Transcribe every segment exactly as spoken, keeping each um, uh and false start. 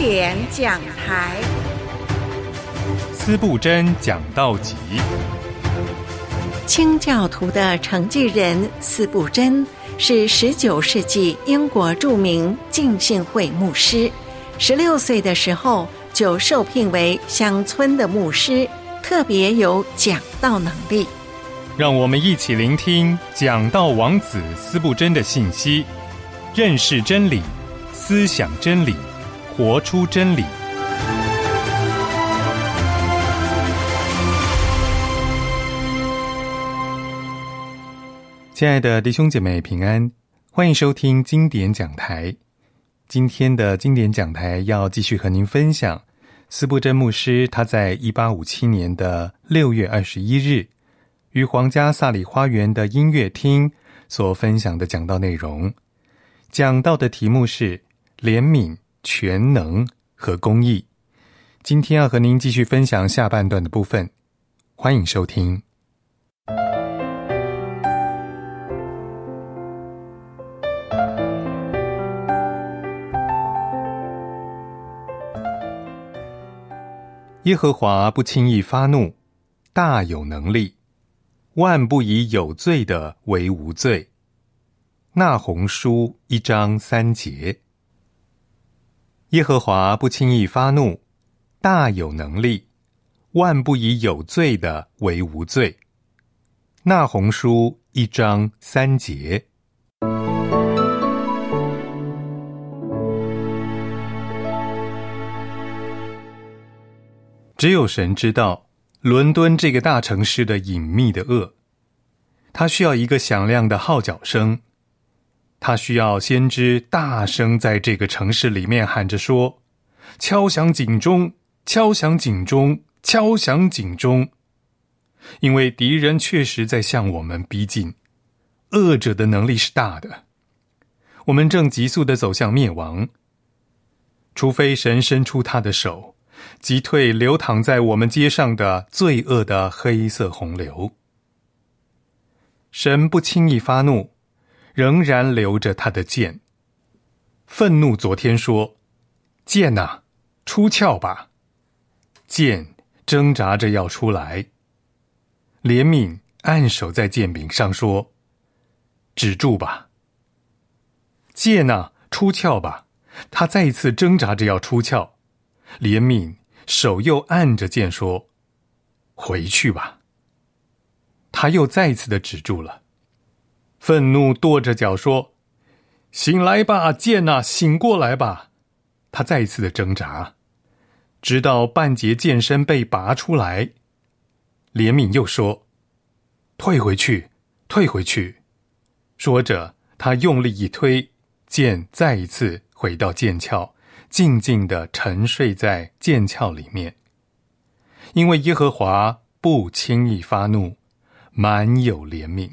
典讲台， 司布真讲道集。 清教徒的承继人司布真是十九世纪英国著名浸信会牧师，十六岁的时候就受聘为乡村的牧师，特别有讲道能力。 让我们一起聆听讲道王子司布真的信息，认识真理，思想真理，活出真理。亲爱的弟兄姐妹平安，欢迎收听经典讲台。今天的经典讲台要继续和您分享司布真牧师他在一八五七年的六月二十一日于皇家萨里花园的音乐厅所分享的讲道内容。讲道的题目是怜悯、全能和公义。今天要和您继续分享下半段的部分，欢迎收听。耶和华不轻易发怒，大有能力，万不以有罪的为无罪。那鸿书一章三节。耶和华不轻易发怒，大有能力，万不以有罪的为无罪。那鸿书一章三节。只有神知道伦敦这个大城市的隐秘的恶，他需要一个响亮的号角声，他需要先知大声在这个城市里面喊着说：敲响警钟，敲响警钟，敲响警钟。因为敌人确实在向我们逼近，恶者的能力是大的，我们正急速地走向灭亡。除非神伸出他的手，击退流淌在我们街上的罪恶的黑色洪流。神不轻易发怒，仍然留着他的剑。愤怒昨天说：剑啊，出鞘吧。剑挣扎着要出来。怜悯按手在剑柄上说：止住吧。剑啊，出鞘吧。他再一次挣扎着要出鞘。怜悯手又按着剑说：回去吧。他又再一次的止住了。愤怒跺着脚说：醒来吧，剑啊，醒过来吧。他再一次的挣扎，直到半截剑身被拔出来。怜悯又说：退回去，退回去。说着，他用力一推，剑再一次回到剑鞘，静静地沉睡在剑鞘里面。因为耶和华不轻易发怒，满有怜悯。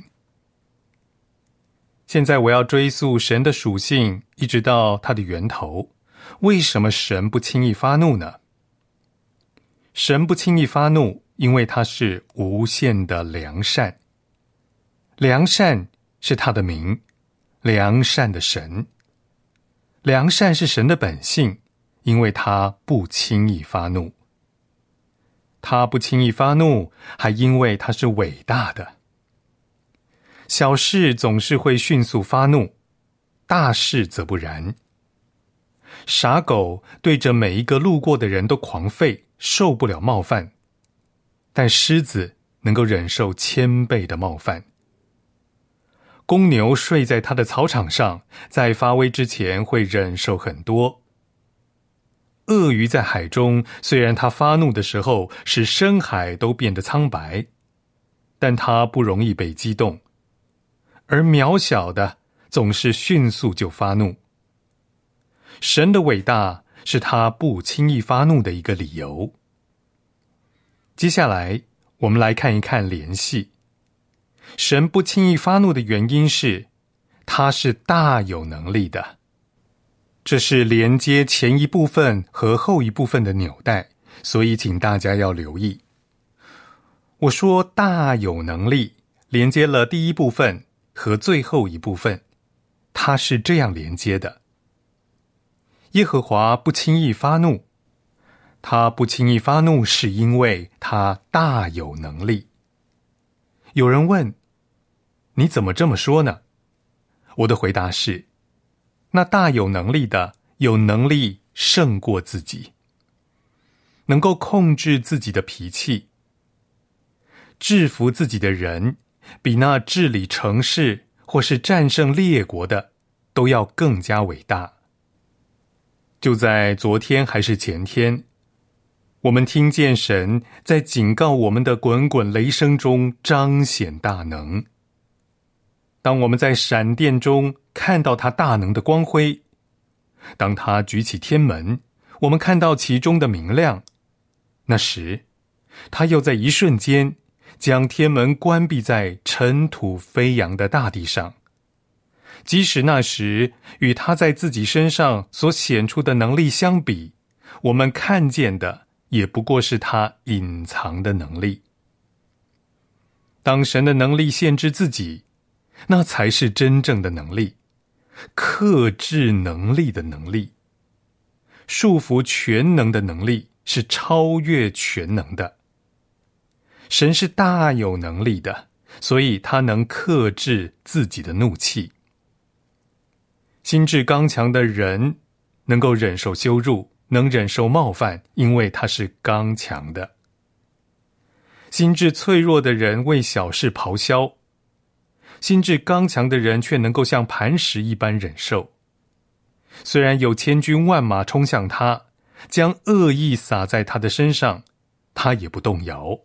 现在我要追溯神的属性，一直到它的源头。为什么神不轻易发怒呢？神不轻易发怒，因为他是无限的良善。良善是他的名，良善的神。良善是神的本性，因为他不轻易发怒。他不轻易发怒，还因为他是伟大的。小事总是会迅速发怒，大事则不然。傻狗对着每一个路过的人都狂吠，受不了冒犯，但狮子能够忍受千倍的冒犯。公牛睡在它的草场上，在发威之前会忍受很多。鳄鱼在海中，虽然它发怒的时候使深海都变得苍白，但它不容易被激动。而渺小的总是迅速就发怒。神的伟大是他不轻易发怒的一个理由。接下来我们来看一看联系。神不轻易发怒的原因是他是大有能力的。这是连接前一部分和后一部分的纽带，所以请大家要留意。我说大有能力，连接了第一部分和最后一部分，它是这样连接的。 耶和华不轻易发怒，他不轻易发怒是因为他大有能力。有人问，你怎么这么说呢？我的回答是，那大有能力的有能力胜过自己，能够控制自己的脾气。制服自己的人比那治理城市或是战胜列国的都要更加伟大。就在昨天还是前天，我们听见神在警告我们的滚滚雷声中彰显大能。当我们在闪电中看到他大能的光辉，当他举起天门，我们看到其中的明亮，那时他又在一瞬间将天门关闭在尘土飞扬的大地上。即使那时与他在自己身上所显出的能力相比，我们看见的也不过是他隐藏的能力。当神的能力限制自己，那才是真正的能力，克制能力的能力。束缚全能的能力是超越全能的。神是大有能力的，所以他能克制自己的怒气。心智刚强的人能够忍受羞辱，能忍受冒犯，因为他是刚强的。心智脆弱的人为小事咆哮，心智刚强的人却能够像磐石一般忍受。虽然有千军万马冲向他，将恶意撒在他的身上，他也不动摇。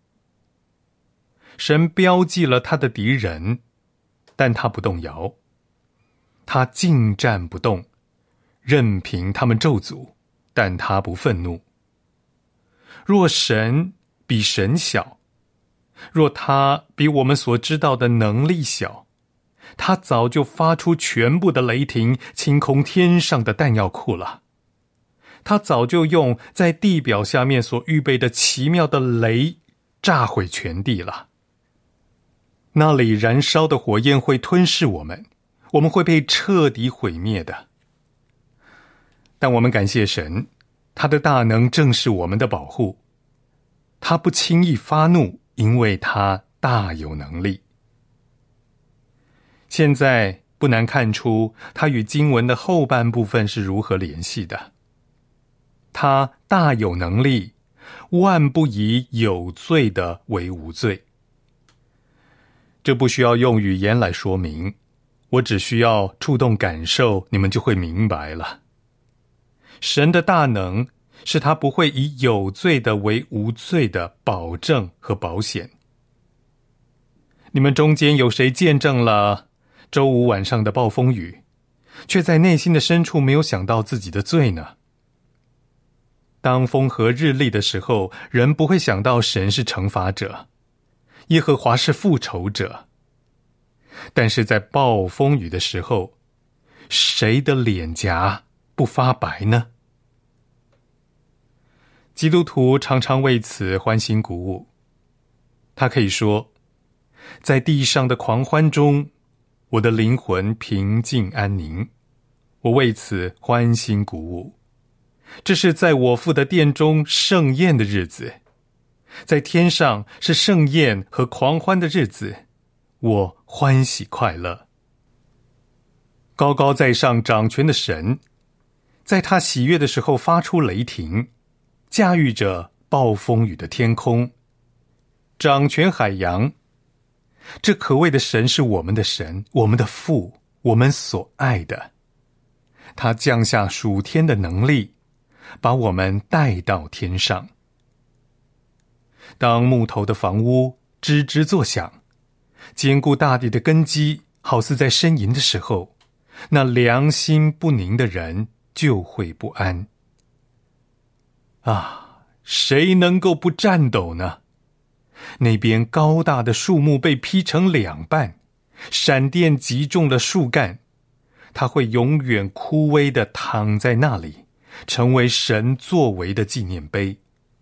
神标记了他的敌人，但他不动摇。他静站不动，任凭他们咒诅，但他不愤怒。若神比神小，若他比我们所知道的能力小，他早就发出全部的雷霆，清空天上的弹药库了。他早就用在地表下面所预备的奇妙的雷炸毁全地了。那里燃烧的火焰会吞噬我们，我们会被彻底毁灭的。但我们感谢神，他的大能正是我们的保护。他不轻易发怒，因为他大有能力。现在不难看出，他与经文的后半部分是如何联系的。他大有能力，万不以有罪的为无罪。这不需要用语言来说明，我只需要触动感受，你们就会明白了。神的大能是他不会以有罪的为无罪的保证和保险。你们中间有谁见证了周五晚上的暴风雨，却在内心的深处没有想到自己的罪呢？当风和日丽的时候，人不会想到神是惩罚者，耶和华是复仇者。但是在暴风雨的时候，谁的脸颊不发白呢？基督徒常常为此欢欣鼓舞。他可以说，在地上的狂欢中，我的灵魂平静安宁，我为此欢欣鼓舞。这是在我父的殿中盛宴的日子，在天上是盛宴和狂欢的日子，我欢喜快乐。高高在上掌权的神，在他喜悦的时候发出雷霆，驾驭着暴风雨的天空，掌权海洋。这可畏的神是我们的神，我们的父，我们所爱的。他降下属天的能力，把我们带到天上。当木头的房屋吱吱作响，坚固大地的根基好似在呻吟的时候，那良心不宁的人就会不安。啊，谁能够不颤抖呢？那边高大的树木被劈成两半，闪电击中了树干，它会永远枯萎地躺在那里，成为神作为的纪念碑。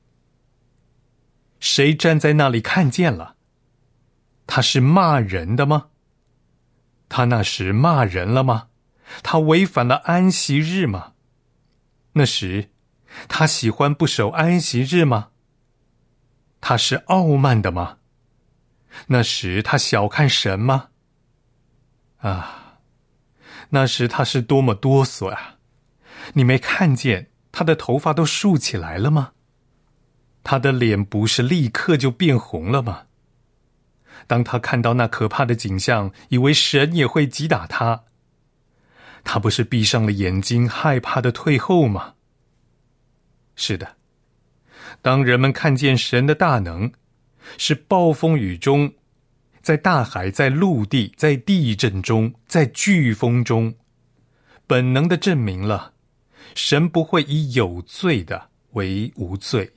谁站在那里看见了？他是骂人的吗？他那时骂人了吗？他违反了安息日吗？ 那时他喜欢不守安息日吗？他是傲慢的吗？那时他小看神吗？啊，那时他是多么哆嗦啊！你没看见他的头发都竖起来了吗？他的脸不是立刻就变红了吗？当他看到那可怕的景象，以为神也会击打他，他不是闭上了眼睛，害怕的退后吗？是的，当人们看见神的大能，是暴风雨中，在大海，在陆地，在地震中，在飓风中，本能的证明了神不会以有罪的为无罪。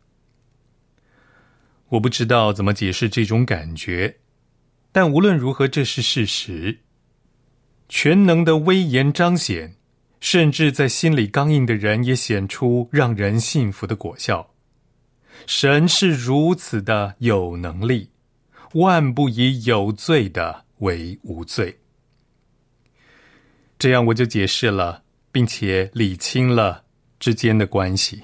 我不知道怎么解释这种感觉，但无论如何，这是事实。全能的威严彰显，甚至在心里刚硬的人也显出让人信服的果效。神是如此的有能力，万不以有罪的为无罪。这样我就解释了，并且理清了之间的关系。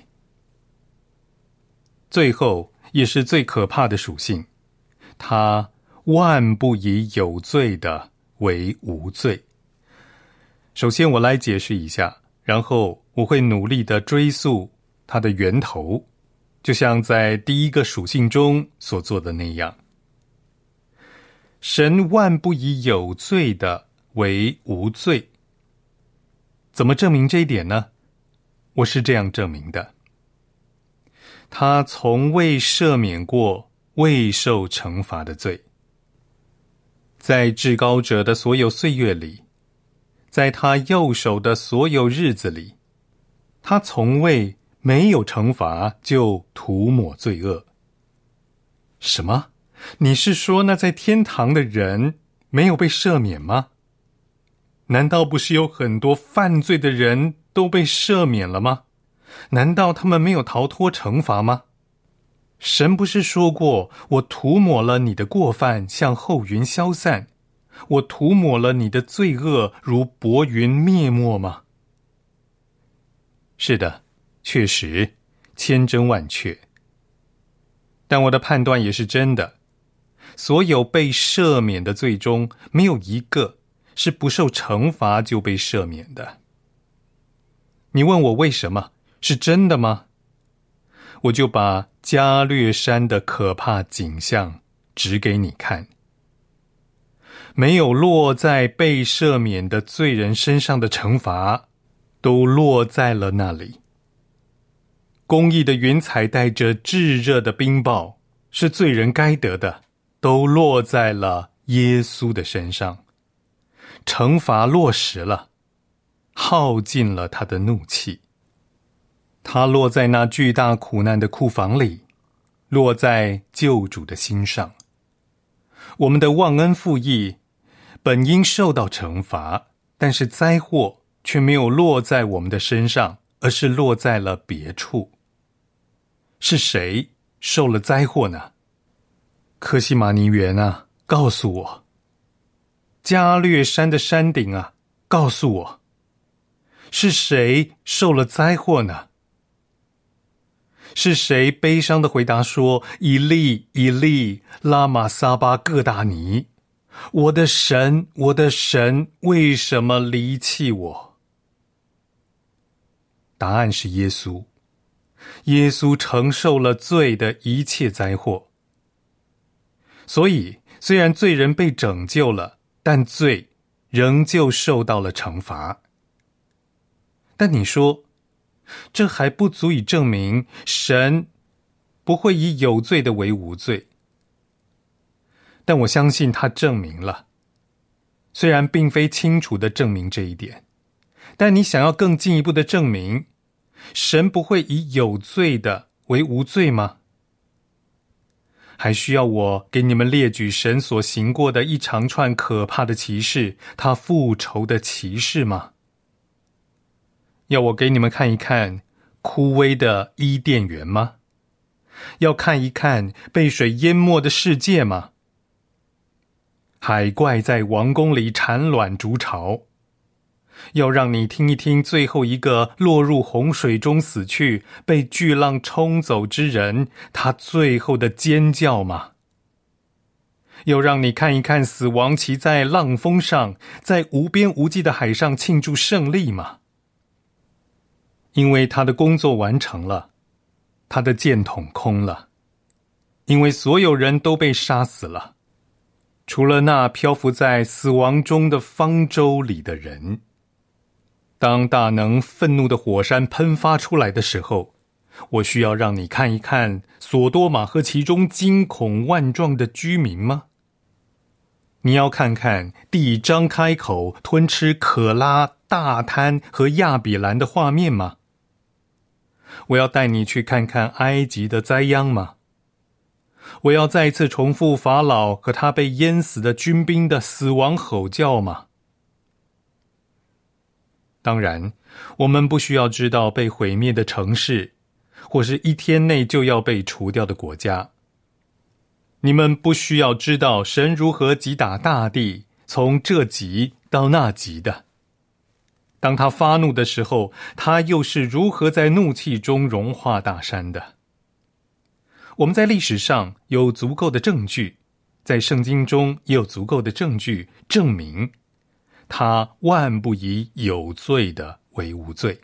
最后也是最可怕的属性，他万不以有罪的为无罪。首先我来解释一下，然后我会努力地追溯它的源头，就像在第一个属性中所做的那样。神万不以有罪的为无罪。怎么证明这一点呢？我是这样证明的。他从未赦免过未受惩罚的罪。在至高者的所有岁月里，在他右手的所有日子里，他从未没有惩罚就涂抹罪恶。什么？你是说那在天堂的人没有被赦免吗？难道不是有很多犯罪的人都被赦免了吗？难道他们没有逃脱惩罚吗？神不是说过，我涂抹了你的过犯像厚云消散，我涂抹了你的罪恶如薄云灭没吗？是的，确实，千真万确。但我的判断也是真的，所有被赦免的罪中，没有一个是不受惩罚就被赦免的。你问我为什么？是真的吗？我就把加略山的可怕景象指给你看。没有落在被赦免的罪人身上的惩罚，都落在了那里。公义的云彩带着炙热的冰雹，是罪人该得的，都落在了耶稣的身上。惩罚落实了，耗尽了他的怒气。他落在那巨大苦难的库房里，落在救主的心上。我们的忘恩负义本应受到惩罚，但是灾祸却没有落在我们的身上，而是落在了别处。是谁受了灾祸呢？科西玛尼园啊，告诉我。加略山的山顶啊，告诉我。是谁受了灾祸呢？是谁悲伤地回答说，以利以利拉玛撒巴各大尼，我的神我的神，为什么离弃我？答案是耶稣。耶稣承受了罪的一切灾祸。所以虽然罪人被拯救了，但罪仍旧受到了惩罚。但你说，这还不足以证明神不会以有罪的为无罪。但我相信他证明了，虽然并非清楚地证明这一点，但你想要更进一步的证明，神不会以有罪的为无罪吗？还需要我给你们列举神所行过的一长串可怕的奇事，他复仇的奇事吗？要我给你们看一看枯萎的伊甸园吗？要看一看被水淹没的世界吗？海怪在王宫里产卵筑巢， 要让你听一听最后一个落入洪水中死去、被巨浪冲走之人，他最后的尖叫吗？要让你看一看死亡骑在浪峰上，在无边无际的海上庆祝胜利吗？因为他的工作完成了，他的箭筒空了，因为所有人都被杀死了，除了那漂浮在死亡中的方舟里的人。当大能愤怒的火山喷发出来的时候，我需要让你看一看索多玛和其中惊恐万状的居民吗？你要看看地张开口吞吃可拉、大滩和亚比兰的画面吗？我要带你去看看埃及的灾殃吗？我要再次重复法老和他被淹死的军兵的死亡吼叫吗？当然，我们不需要知道被毁灭的城市，或是一天内就要被除掉的国家。你们不需要知道神如何击打大地，从这极到那极的。当他发怒的时候，他又是如何在怒气中融化大山的。我们在历史上有足够的证据，在圣经中也有足够的证据证明他万不以有罪的为无罪。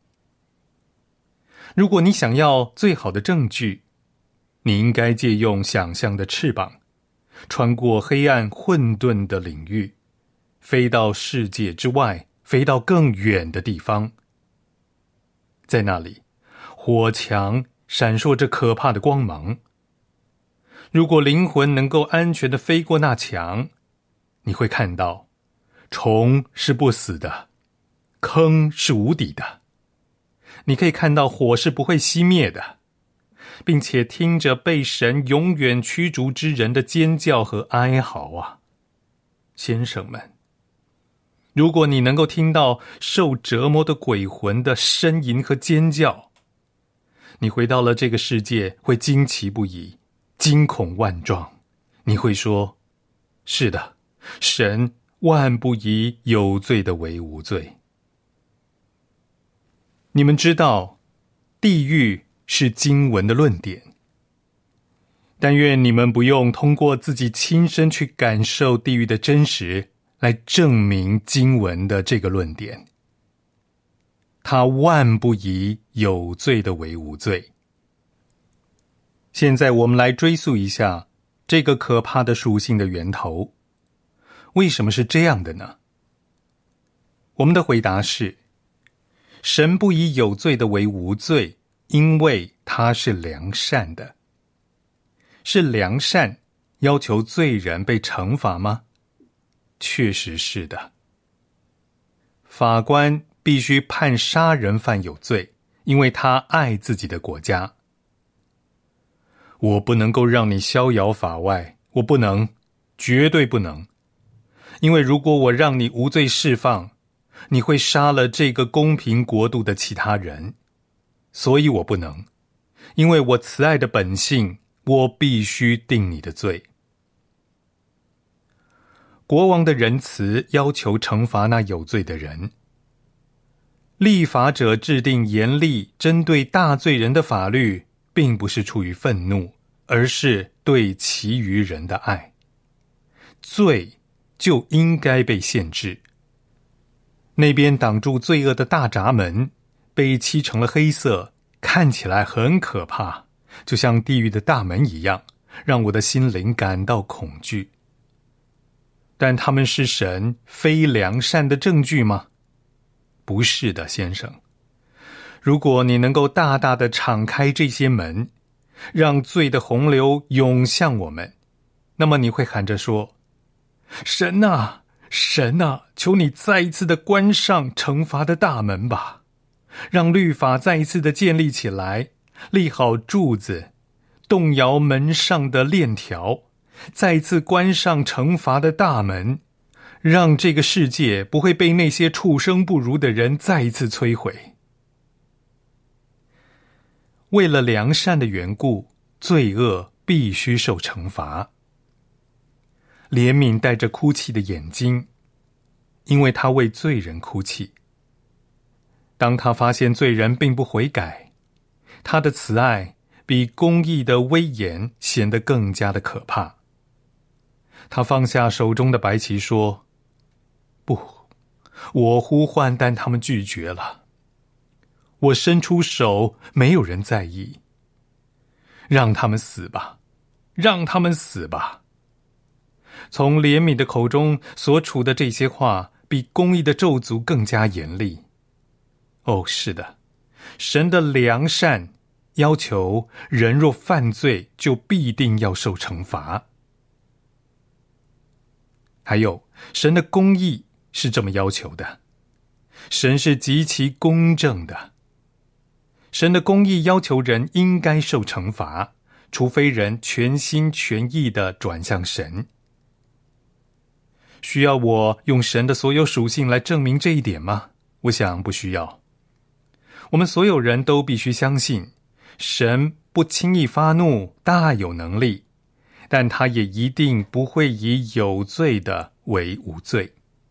如果你想要最好的证据，你应该借用想象的翅膀，穿过黑暗混沌的领域，飞到世界之外，飞到更远的地方。在那里，火墙闪烁着可怕的光芒。如果灵魂能够安全地飞过那墙，你会看到虫是不死的，坑是无底的，你可以看到火是不会熄灭的，并且听着被神永远驱逐之人的尖叫和哀嚎啊，先生们，如果你能够听到受折磨的鬼魂的呻吟和尖叫，你回到了这个世界会惊奇不已，惊恐万状。你会说，是的，神万不以有罪的为无罪。你们知道，地狱是经文的论点，但愿你们不用通过自己亲身去感受地狱的真实来证明经文的这个论点。他万不以有罪的为无罪。现在我们来追溯一下这个可怕的属性的源头。为什么是这样的呢？我们的回答是，神不以有罪的为无罪，因为他是良善的。是良善要求罪人被惩罚吗？确实是的。法官必须判杀人犯有罪，因为他爱自己的国家。我不能够让你逍遥法外，我不能，绝对不能。因为如果我让你无罪释放，你会杀了这个公平国度的其他人，所以我不能。因为我慈爱的本性，我必须定你的罪。国王的仁慈要求惩罚那有罪的人。立法者制定严厉针对大罪人的法律，并不是出于愤怒，而是对其余人的爱。罪就应该被限制。那边挡住罪恶的大闸门被漆成了黑色，看起来很可怕，就像地狱的大门一样，让我的心灵感到恐惧。但他们是神非良善的证据吗？不是的，先生。如果你能够大大的敞开这些门，让罪的洪流涌向我们，那么你会喊着说，神啊，神啊，求你再一次的关上惩罚的大门吧，让律法再一次的建立起来，立好柱子，动摇门上的链条，再一次关上惩罚的大门，让这个世界不会被那些畜生不如的人再一次摧毁。为了良善的缘故，罪恶必须受惩罚。怜悯带着哭泣的眼睛， 因为他为罪人哭泣。当他发现罪人并不悔改，他的慈爱比公义的威严显得更加的可怕。他放下手中的白旗说：不，我呼唤，但他们拒绝了。我伸出手，没有人在意。让他们死吧，让他们死吧。从怜悯的口中所处的这些话，比公义的咒诅更加严厉。哦，是的，神的良善要求人若犯罪，就必定要受惩罚。还有，神的公义是这么要求的，神是极其公正的。神的公义要求人应该受惩罚，除非人全心全意地转向神。需要我用神的所有属性来证明这一点吗？我想不需要。我们所有人都必须相信，神不轻易发怒，大有能力，但他也一定不会以有罪的为无罪。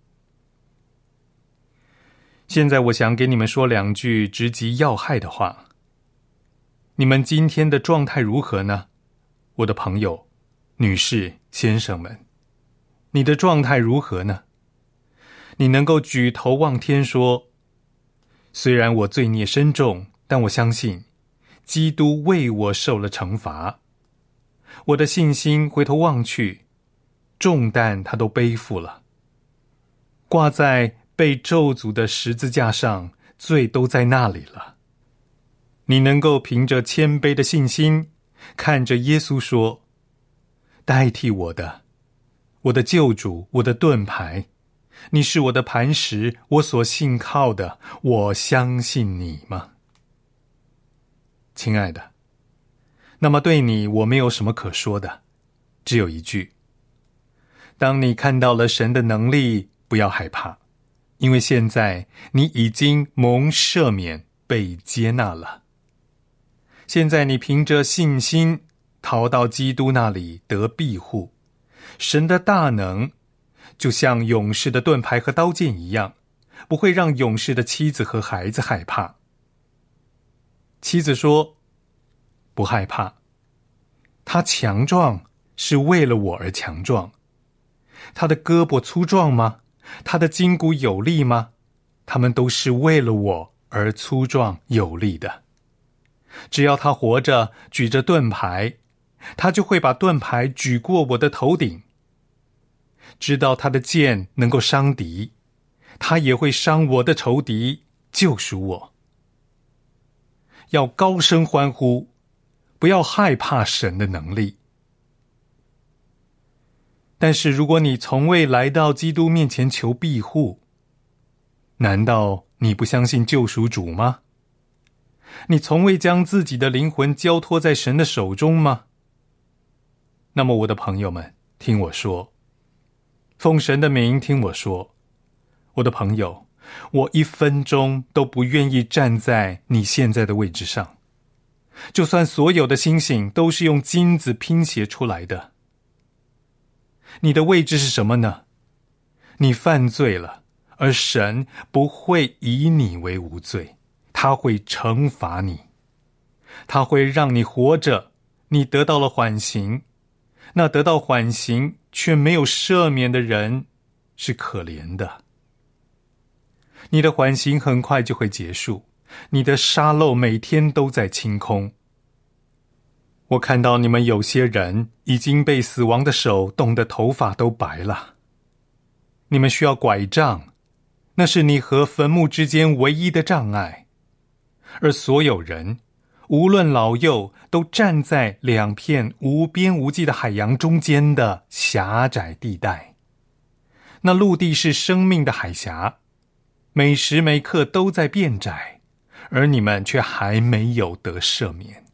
现在我想给你们说两句直击要害的话。你们今天的状态如何呢？我的朋友、女士、先生们，你的状态如何呢？你能够举头望天说，虽然我罪孽深重，但我相信基督为我受了惩罚。我的信心回头望去，重担他都背负了。挂在被咒诅的十字架上，罪都在那里了。你能够凭着谦卑的信心，看着耶稣说，代替我的，我的救主，我的盾牌，你是我的磐石，我所信靠的，我相信你吗？亲爱的，那么对你我没有什么可说的，只有一句：当你看到了神的能力，不要害怕，因为现在你已经蒙赦免，被接纳了。现在你凭着信心逃到基督那里得庇护，神的大能就像勇士的盾牌和刀剑一样，不会让勇士的妻子和孩子害怕。妻子说，不害怕，他强壮是为了我而强壮。他的胳膊粗壮吗？他的筋骨有力吗？他们都是为了我而粗壮有力的。只要他活着，举着盾牌，他就会把盾牌举过我的头顶。知道他的剑能够伤敌，他也会伤我的仇敌，救赎我。要高声欢呼，不要害怕神的能力。但是如果你从未来到基督面前求庇护，难道你不相信救赎主吗？你从未将自己的灵魂交托在神的手中吗？那么我的朋友们，听我说，奉神的名听我说，我的朋友，我一分钟都不愿意站在你现在的位置上，就算所有的星星都是用金子拼写出来的。你的位置是什么呢？你犯罪了，而神不会以你为无罪，他会惩罚你，他会让你活着，你得到了缓刑。那得到缓刑却没有赦免的人是可怜的。你的缓刑很快就会结束，你的沙漏每天都在清空。我看到你们有些人已经被死亡的手冻得头发都白了。你们需要拐杖，那是你和坟墓之间唯一的障碍。而所有人，无论老幼，都站在两片无边无际的海洋中间的狭窄地带。那陆地是生命的海峡，每时每刻都在变窄，而你们却还没有得赦免。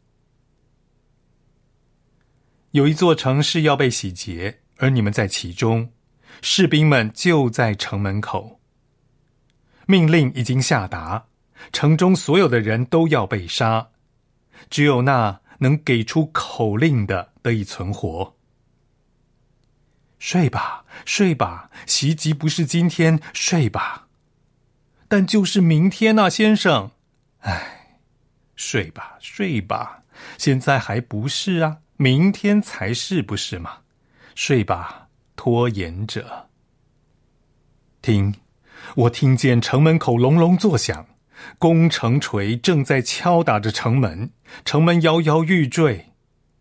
有一座城市要被洗劫，而你们在其中，士兵们就在城门口。命令已经下达，城中所有的人都要被杀，只有那能给出口令的得以存活。 睡吧，睡吧，袭击不是今天，睡吧。但就是明天啊，先生。唉，睡吧，睡吧，现在还不是啊，明天才是，不是吗？睡吧，拖延者。听，我听见城门口隆隆作响，攻城锤正在敲打着城门，城门摇摇欲坠。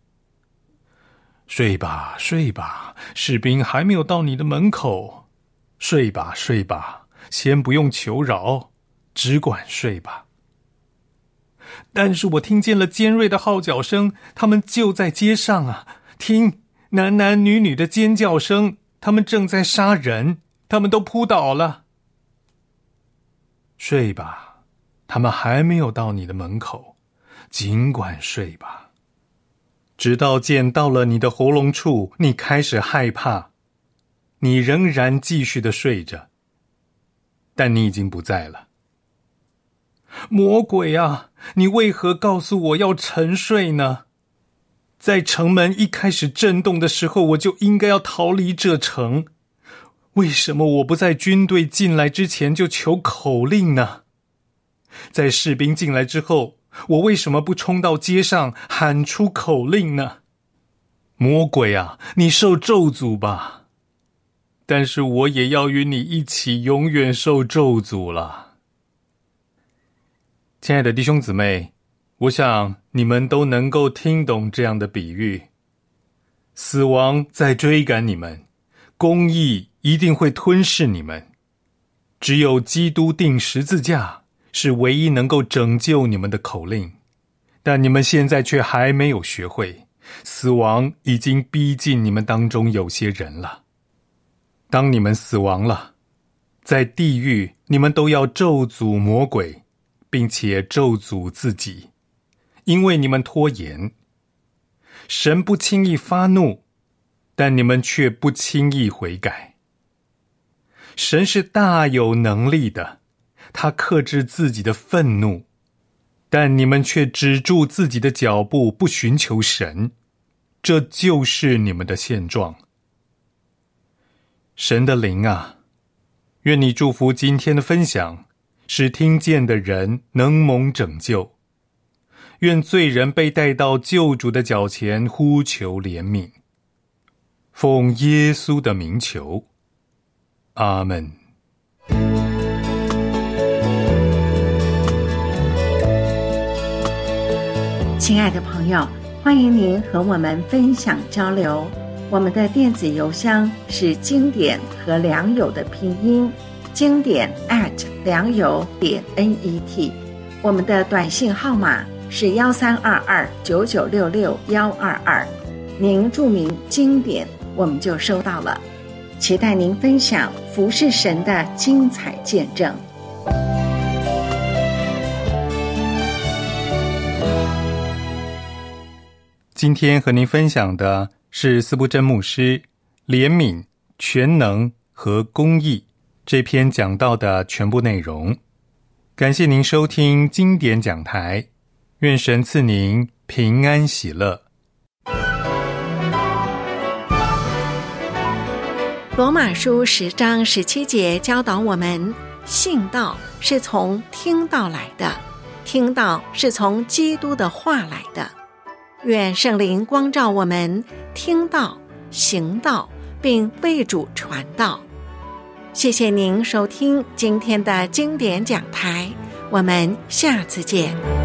睡吧，睡吧，士兵还没有到你的门口。睡吧，睡吧，先不用求饶，只管睡吧。但是我听见了尖锐的号角声，他们就在街上啊！听，男男女女的尖叫声，他们正在杀人，他们都扑倒了。睡吧，他们还没有到你的门口，尽管睡吧。直到剑到了你的喉咙处，你开始害怕，你仍然继续的睡着，但你已经不在了。魔鬼啊，你为何告诉我要沉睡呢？在城门一开始震动的时候，我就应该要逃离这城。为什么我不在军队进来之前就求口令呢？在士兵进来之后，我为什么不冲到街上喊出口令呢？魔鬼啊，你受咒诅吧！但是我也要与你一起永远受咒诅了。亲爱的弟兄姊妹，我想你们都能够听懂这样的比喻。死亡在追赶你们，公义一定会吞噬你们。只有基督钉十字架是唯一能够拯救你们的口令，但你们现在却还没有学会，死亡已经逼近你们当中有些人了。当你们死亡了，在地狱你们都要咒诅魔鬼，并且咒诅自己，因为你们拖延。神不轻易发怒，但你们却不轻易悔改。神是大有能力的，他克制自己的愤怒，但你们却止住自己的脚步，不寻求神，这就是你们的现状。神的灵啊，愿你祝福今天的分享，使听见的人能蒙拯救。愿罪人被带到救主的脚前，呼求怜悯。奉耶稣的名求，阿们。 亲爱的朋友，欢迎您和我们分享交流。我们的电子邮箱是经典和良友的拼音，经典 at 良友点 net。我们的短信号码是幺三二二九九六六幺二二，您注明经典，我们就收到了。期待您分享服侍神的精彩见证。 今天和您分享的是司布真牧师怜悯、全能和公义这篇讲道的全部内容。感谢您收听经典讲台，愿神赐您平安喜乐。 罗马书十章十七节教导我们，信道是从听道来的，听道是从基督的话来的。愿圣灵光照我们，听道、行道，并为主传道。谢谢您收听今天的经典讲台，我们下次见。